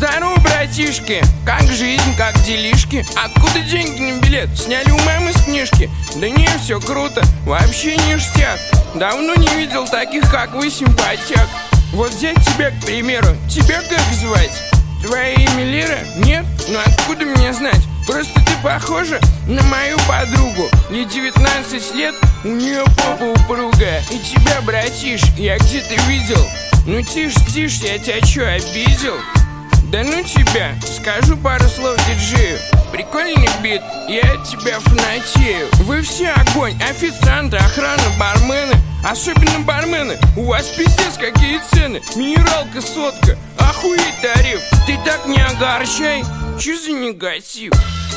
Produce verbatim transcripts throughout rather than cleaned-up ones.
Здорово, братишки, как жизнь, как делишки? Откуда деньги на билет? Сняли у мамы с книжки? Да не, все круто, вообще ништяк. Давно не видел таких, как вы, симпатяк. Вот взять тебя, к примеру, тебя как звать? Твое имя Лера? Нет? Ну откуда мне знать? Просто ты похожа на мою подругу. Ей девятнадцать лет, у нее попа упругая. И тебя, братиш, я где-то видел. Ну тише, тише, я тебя что, обидел? Да ну тебя, скажу пару слов диджею. Прикольный бит, я от тебя фанатею. Вы все огонь, официанты, охрана, бармены. Особенно бармены, у вас пиздец какие цены. Минералка, сотка, охуеть тариф. Ты так не огорчай, чё за негатив?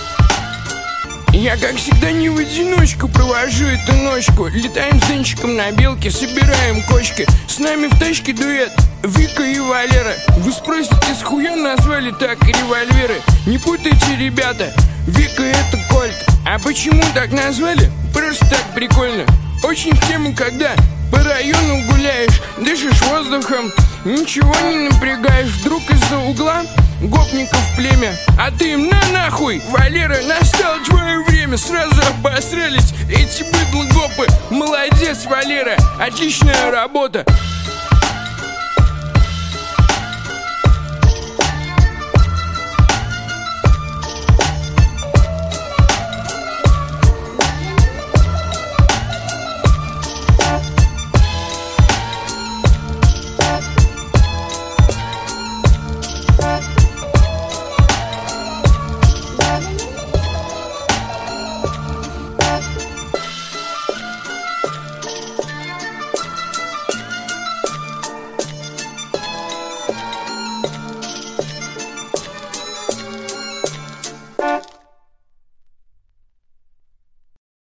Я, как всегда, не в одиночку провожу эту ночку. Летаем с Денчиком на белке, собираем кочки. С нами в тачке дуэт Вика и Валера. Вы спросите, с хуя назвали так револьверы? Не путайте, ребята, Вика это Кольт. А почему так назвали? Просто так прикольно. Очень в тему, когда по району гуляешь, дышишь воздухом, ничего не напрягаешь. Вдруг из-за угла гопников племя, а ты им на нахуй. Валера, настало твое время. Сразу обосрались эти быдло-гопы. Молодец, Валера, отличная работа.